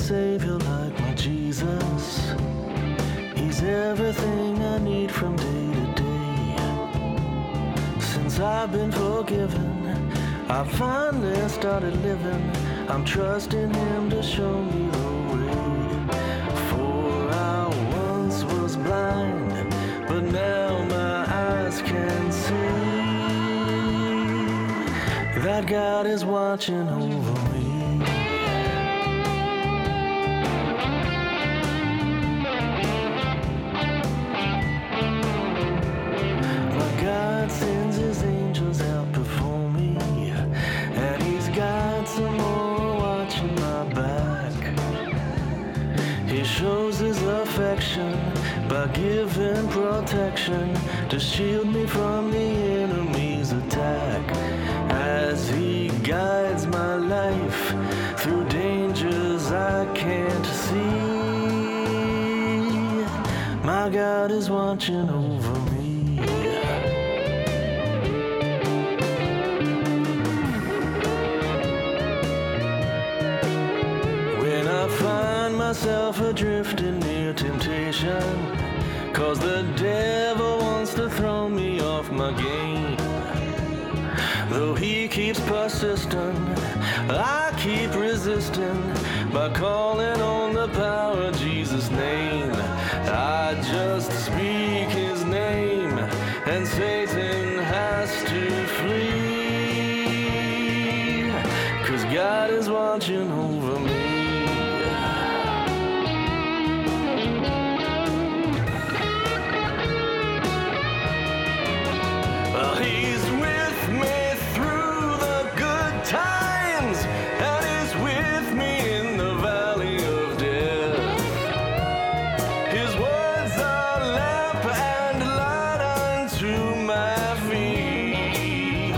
Savior like my Jesus. He's everything I need from day to day. Since I've been forgiven, I finally started living. I'm trusting Him to show me the way. For I once was blind, but now my eyes can see that God is watching over me. My God sends His angels out before me, and He's got some more watching my back. He shows His affection by giving protection to shield me from the enemy's attack. As He guides my life through dangers I can't see, my God is watching over me. When I find myself adrift in near temptation, 'cause the devil wants to throw me off my game, though he keeps persisting, I keep resisting by calling on the power of Jesus' name. I just speak His name, and Satan has to flee, 'cause God is watching over me. Well, He's with me through the good times, and He's with me in the valley of death. His words are lamp and light unto my feet.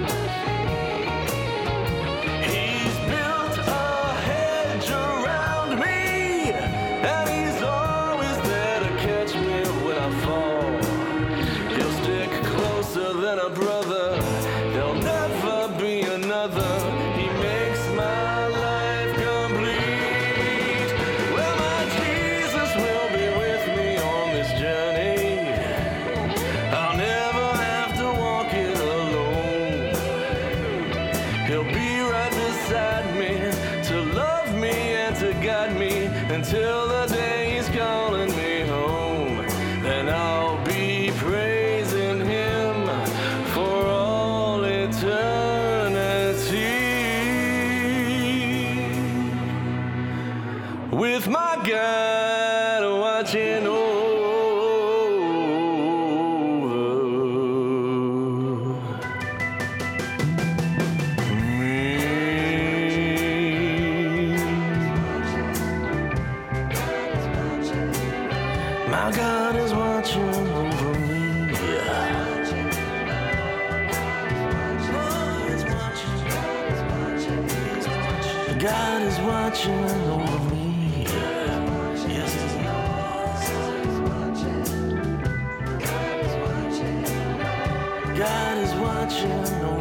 He's built a hedge around me, and He's always there to catch me when I fall. He'll stick closer than a brother, there'll never be another. He makes my life complete. Well, my Jesus will be with me on this journey. I'll never have to walk it alone. He'll be right beside me to love me and to guide me until the day He's calling me home. Then I'll be praising Him for all eternity, with my God watching over me. My God is watching over me. God is watching over me. Yes, He is. God is watching over me.